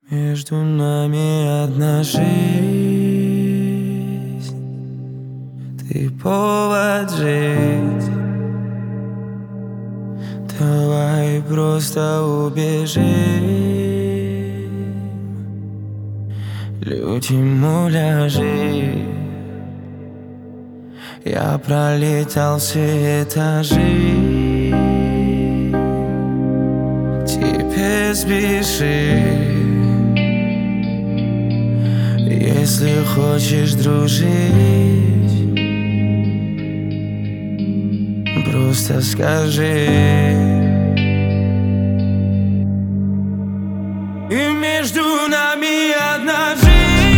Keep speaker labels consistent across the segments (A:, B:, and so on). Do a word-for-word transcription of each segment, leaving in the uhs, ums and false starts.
A: Между нами одна жизнь, ты повод жить. Давай просто убежим, люди муляжи. Я пролетал все этажи, к тебе спеши. Если хочешь дружить, просто скажи. И между нами одна жизнь.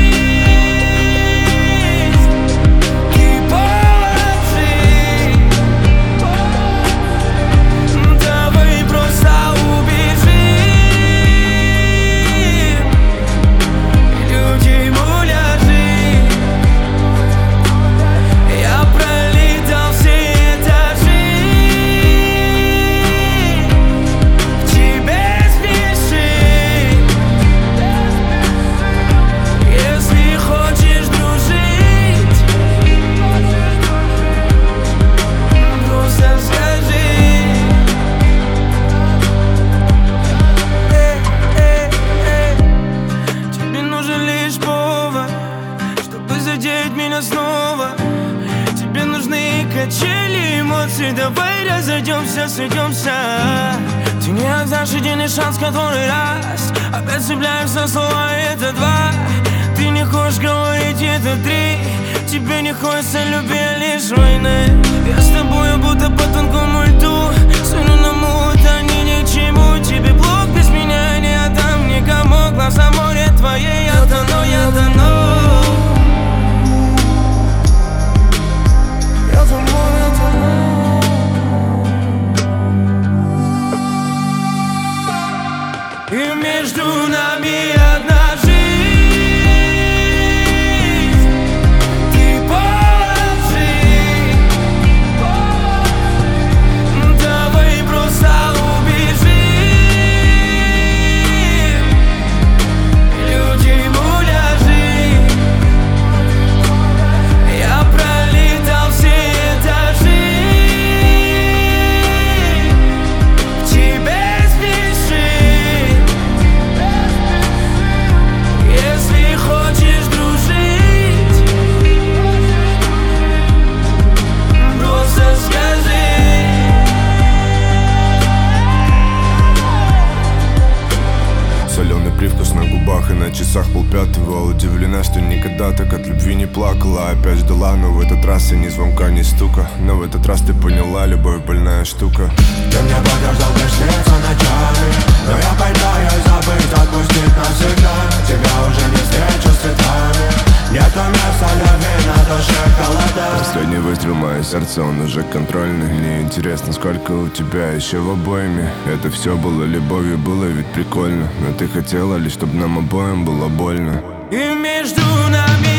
A: Меня снова. Тебе нужны качели эмоций. Давай разойдемся, сойдемся. Ты не отдашь единый шанс, который раз. Опять цепляешься слова, это два. Ты не хочешь говорить, это три. Тебе не хочется любви, лишь войны. Я с тобою будто по тонкому льду. Сырному это ни ни к чему. Тебе блок без меня не отдам никому. Глаза море твоей, я тону, я тону. И между нами одна жизнь. Ты положи. Давай просто убежим. Люди муляжи. Я пролетал все этажи. К тебе спеши.
B: Соленый привкус на губах и на часах полпятого. Удивлена, что никогда так от любви не плакала. Опять ждала, но в этот раз и ни звонка, ни стука. Но в этот раз ты поняла, любовь больная штука.
C: Ты мне подождал, приснится ночами, но я пытаюсь забыть, отпустить навсегда. Тебя уже не встречу с цветами. Нету места любви, на душе холода.
B: Последний выстрел, мое сердце, он уже контрольный. Мне интересно, сколько у тебя еще в обойме. Это все было любовью, было ведь прикольно. Но ты хотела лишь, чтобы нам обоим было больно.
A: И между нами